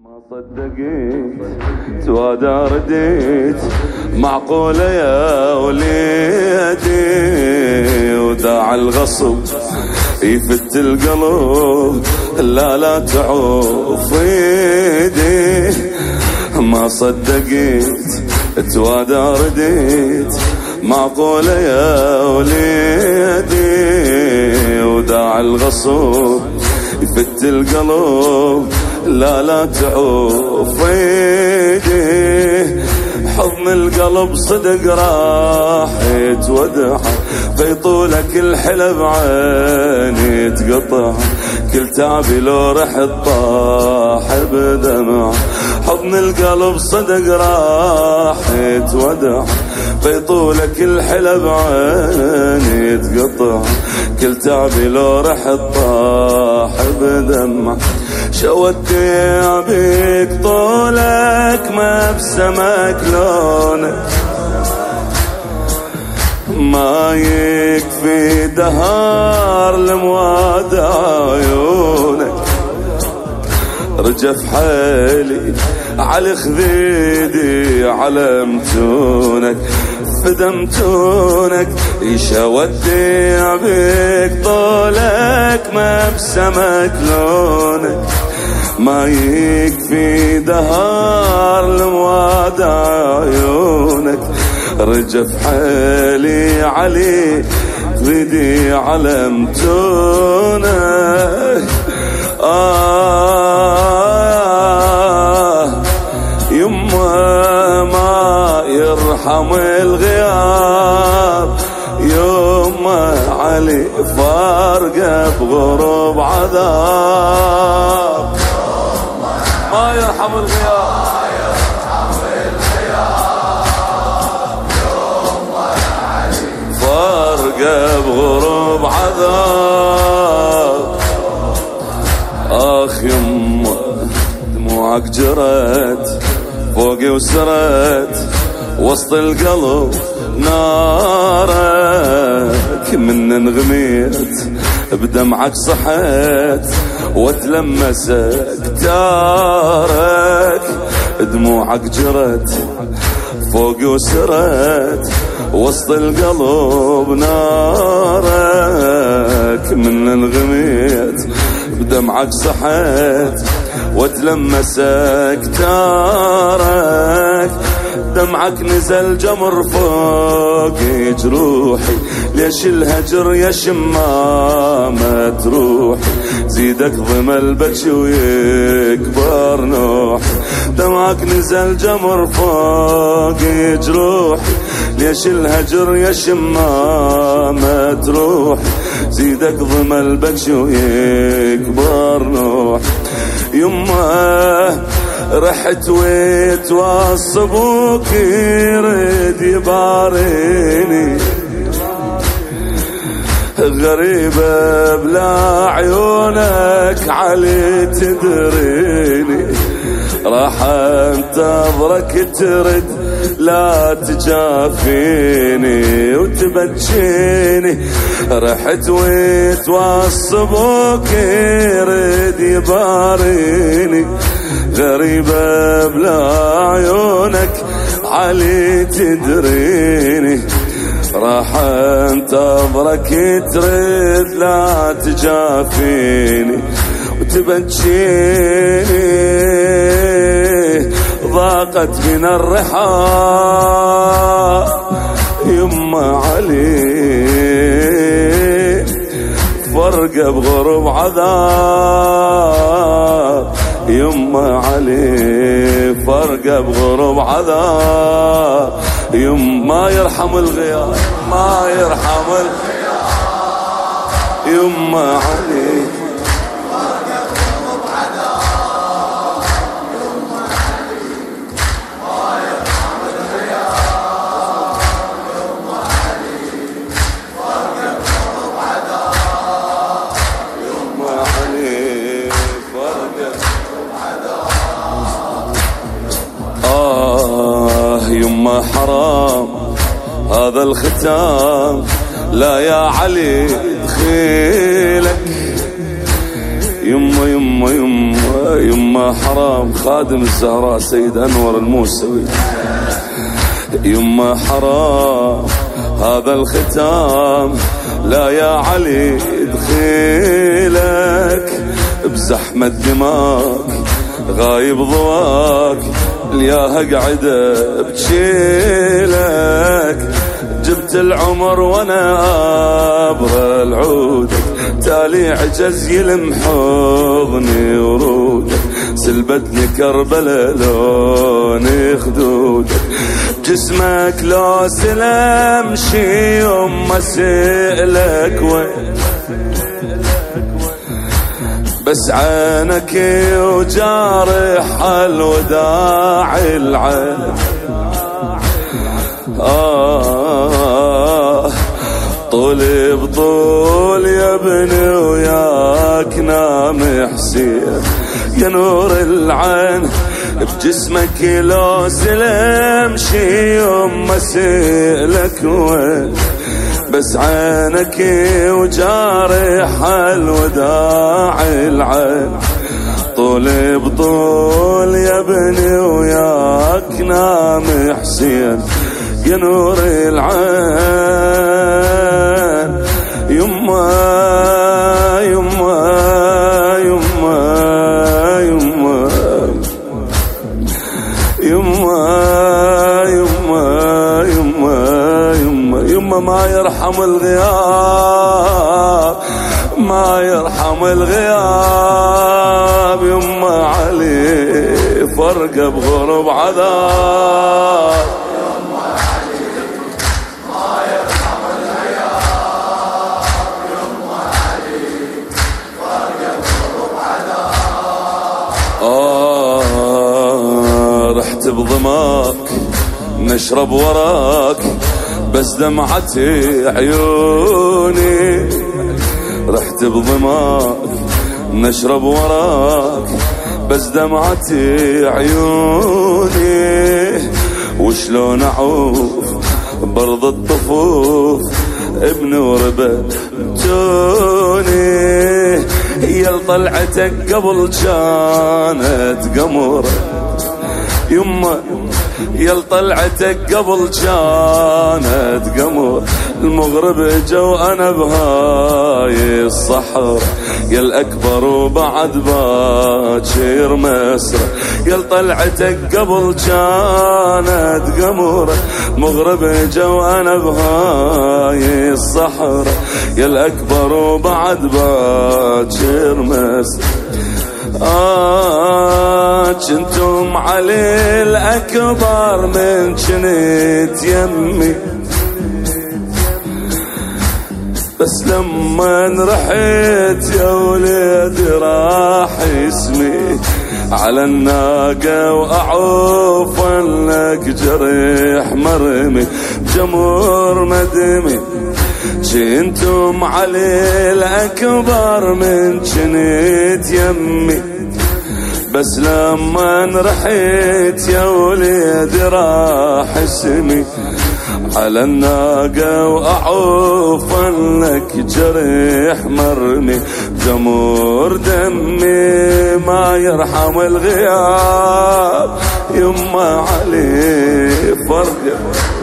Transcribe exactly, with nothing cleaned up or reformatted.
ما صدقت توادى رديت معقولة يا وليدي، وداع الغصب يفت القلب لا لا تعوف ايدي. ما صدقت توادى رديت معقولة يا وليدي، وداع الغصب يفت القلب لا لا تعوف ايدي. حضن القلب صدق راح يتودع، في طولك الحلب عيني تقطع، كل تعبي لو رح طاح بدمع. حضن القلب صدق راح يتودع، في طولك الحلب عيني تقطع، كل تعبي لو رح طاح بدمع. شودت بيك طولك ما بسمك لونك، ما يكفي دهار لموادع عيونك. رجف حالي على خذيدي على متونك، فدمتونك يشودي بيك طولك ما بسمك لونك، ما يكفي دهار لموادع عيونك. رجف حالي علي خذيدي على متونك. آه يما ما يرحم الغياب، يما علي فارقه بغروب عذاب. ما يرحم الغياب فارقه بغروب عذاب. آخ يما دموعك جرت فوقي وسرت وسط القلب نارك، من انغميت بدمعك صحيت وتلمسك تارك. دموعك جرت فوقي وسرت وسط القلب نارك، من انغميت بدمعك صحيت وتلمسك تارك. دمعك نزل جمر فوق جروحي، ليش الهجر يا شمامة تروحي، زيدك ضم البكي ويكبر نوحي. دمعك نزل جمر فوق جروحي، ليش الهجر يا شمامة تروحي، زيدك ضم البكي ويكبر نوحي. يما رحت ويتوصبوك يريد يباريني، غريبة بلا عيونك علي تدريني. راح انتظرك ترد لا تجافيني وتبجيني. رحت ويتوصبوك يريد يباريني، غريبة بلا عيونك علي تدريني. راح انتظرك ترد لا تجافيني وتبجيني. ضاقت من الرحال يما علي، فرقة بغرب عذاب. يما علي فرقة بغرب عذاب. يما يرحم الغياب ما يرحم الغياب. يما علي يما حرام هذا الختام، لا يا علي دخيلك. يما يما يما يما حرام خادم الزهراء سيد أنور الموسوي. يما حرام هذا الختام، لا يا علي دخيلك بزحمة دماغ غايب ضواك، الياها قعدة بتشيلك. جبت العمر وانا ابرى العودك، تالي عجز يلم حضني ورودك، سلبتني كربلة لوني خدودك. جسمك لو سلم شي يوم ما سئلك وين، بس عينك وجارح الوداع العين. آه طول بطول يا ابني وياك نام حسين يا نور العين. بجسمك لو سلم شي يوم ما سئلك وين، بس عينك وجارح الوداع العين. طول بطول يا ابني وياك نام حسين يا نور العين. يما يما يما يما يما يما يما يما يما ما يرحم الغياب، ما يرحم الغياب. يما علي فرقه بغرب عذاب، يما علي ما يرحم الغياب. يما علي فرقه بغرب عذاب. آه رحت بضماك نشرب وراك، بس دمعتي عيوني. رحت بضماك نشرب وراك، بس دمعتي عيوني. وشلون اعوف برض الطفوف ابن وربتوني. يا طلعتك قبل كانت قمر يما، يا طلعتك قبل كانت قمر. المغرب جو انا بهاي الصحر، يا الاكبر وبعد باكر مسرة. يا طلعتك قبل كانت قمر، مغرب جو انا بهاي الصحر، يا الاكبر وبعد باكر مسرة. آه جنتم علي الأكبر من جنت يمي، بس لما رحت يا وليدي راح اسمي على الناقة وأعوف لك جريح مرمي جمهور مدمي. جنتم علي الأكبر من جنت يمي، بس لما رحيت يا وليدي راح اسمي على الناقة وأعوف لك جريح مرمي جمهور دمي. ما يرحم الغياب يما علي فرقه